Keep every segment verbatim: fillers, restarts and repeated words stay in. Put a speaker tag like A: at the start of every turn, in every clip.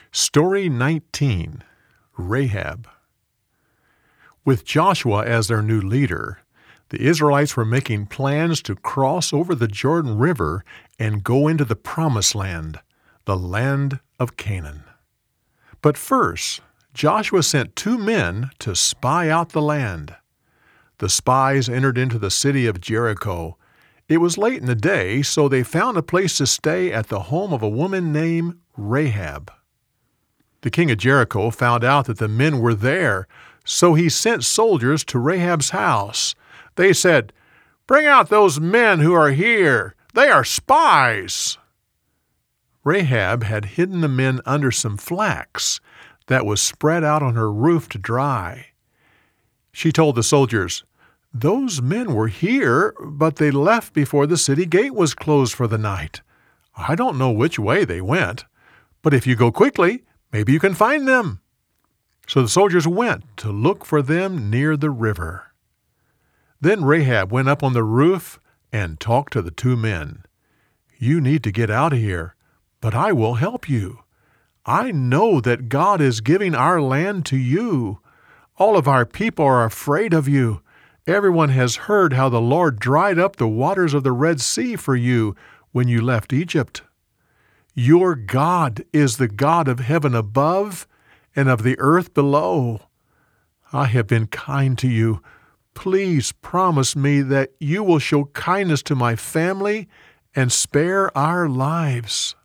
A: Story nineteen, Rahab. With Joshua as their new leader, the Israelites were making plans to cross over the Jordan River and go into the Promised Land, the land of Canaan. But first, Joshua sent two men to spy out the land. The spies entered into the city of Jericho. It was late in the day, so they found a place to stay at the home of a woman named Rahab. The king of Jericho found out that the men were there, so he sent soldiers to Rahab's house. They said, "Bring out those men who are here. They are spies." Rahab had hidden the men under some flax that was spread out on her roof to dry. She told the soldiers, "Those men were here, but they left before the city gate was closed for the night. I don't know which way they went, but if you go quickly, maybe you can find them." So the soldiers went to look for them near the river. Then Rahab went up on the roof and talked to the two men. "You need to get out of here, but I will help you. I know that God is giving our land to you. All of our people are afraid of you. Everyone has heard how the Lord dried up the waters of the Red Sea for you when you left Egypt. Your God is the God of heaven above and of the earth below. I have been kind to you. Please promise me that you will show kindness to my family and spare our lives."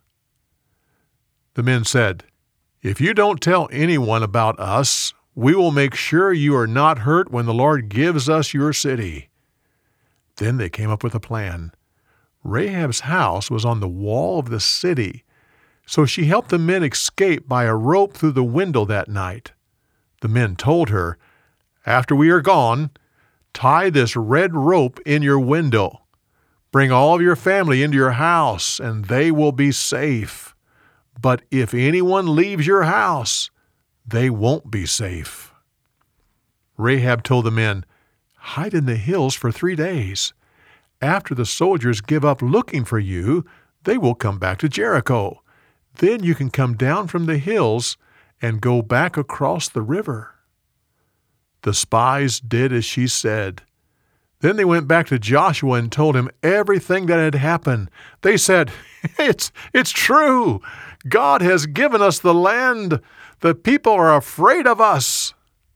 A: The men said, "If you don't tell anyone about us, we will make sure you are not hurt when the Lord gives us your city." Then they came up with a plan. Rahab's house was on the wall of the city, so she helped the men escape by a rope through the window that night. The men told her, "After we are gone, tie this red rope in your window. Bring all of your family into your house, and they will be safe. But if anyone leaves your house, they won't be safe." Rahab told the men, "Hide in the hills for three days. After the soldiers give up looking for you, they will come back to Jericho. Then you can come down from the hills and go back across the river." The spies did as she said. Then they went back to Joshua and told him everything that had happened. They said, It's, it's true. God has given us the land. The people are afraid of us."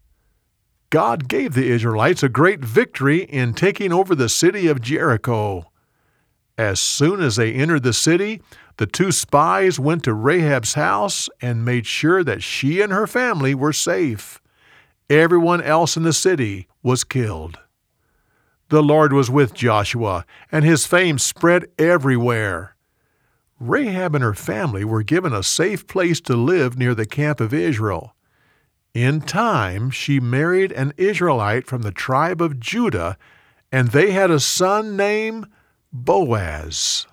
A: God gave the Israelites a great victory in taking over the city of Jericho. As soon as they entered the city, the two spies went to Rahab's house and made sure that she and her family were safe. Everyone else in the city was killed. The Lord was with Joshua, and his fame spread everywhere. Rahab and her family were given a safe place to live near the camp of Israel. In time, she married an Israelite from the tribe of Judah, and they had a son named Boaz.